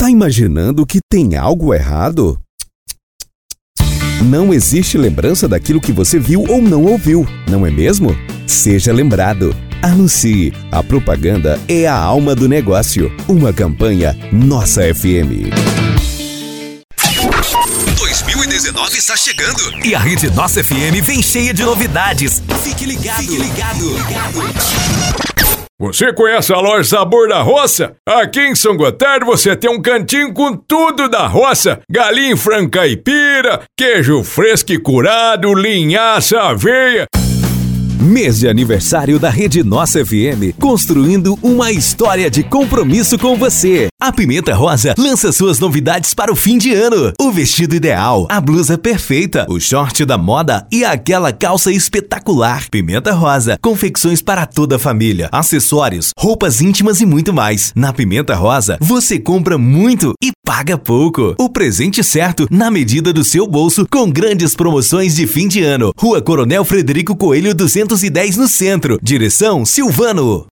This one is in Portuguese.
Tá imaginando que tem algo errado? Não existe lembrança daquilo que você viu ou não ouviu, não é mesmo? Seja lembrado. Anuncie. A propaganda é a alma do negócio. Uma campanha Nossa FM. 2019 está chegando e a Rede Nossa FM vem cheia de novidades. Fique ligado. Você conhece a loja Sabor da Roça? Aqui em São Gotardo você tem um cantinho com tudo da roça. Galinha e frango caipira, queijo fresco e curado, linhaça, aveia. Mês de aniversário da Rede Nossa FM, construindo uma história de compromisso com você. A Pimenta Rosa lança suas novidades para o fim de ano. O vestido ideal, a blusa perfeita, o short da moda e aquela calça espetacular. Pimenta Rosa, confecções para toda a família, acessórios, roupas íntimas e muito mais. Na Pimenta Rosa, você compra muito e paga pouco. O presente certo na medida do seu bolso, com grandes promoções de fim de ano. Rua Coronel Frederico Coelho 210 no centro. Direção Silvano.